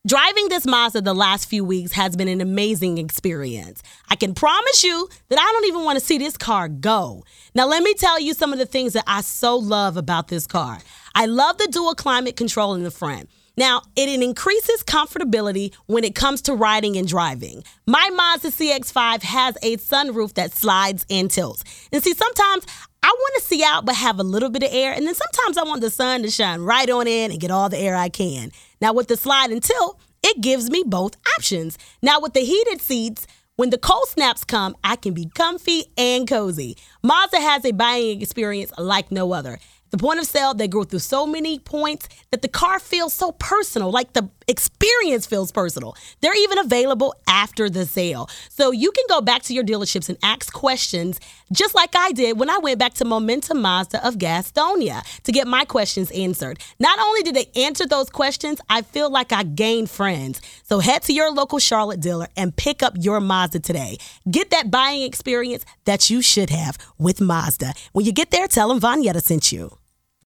Driving this Mazda the last few weeks has been an amazing experience. I can promise you that I don't even want to see this car go. Now, let me tell you some of the things that I so love about this car. I love the dual climate control in the front. Now, it increases comfortability when it comes to riding and driving. My Mazda CX-5 has a sunroof that slides and tilts. And see, sometimes I want to see out but have a little bit of air, and then sometimes I want the sun to shine right on in and get all the air I can. Now, with the slide and tilt, it gives me both options. Now, with the heated seats, when the cold snaps come, I can be comfy and cozy. Mazda has a buying experience like no other. The point of sale, they go through so many points that the car feels so personal, like the experience feels personal. They're even available after the sale. So you can go back to your dealerships and ask questions just like I did when I went back to Momentum Mazda of Gastonia to get my questions answered. Not only did they answer those questions, I feel like I gained friends. So head to your local Charlotte dealer and pick up your Mazda today. Get that buying experience that you should have with Mazda. When you get there, tell them Vonyetta sent you.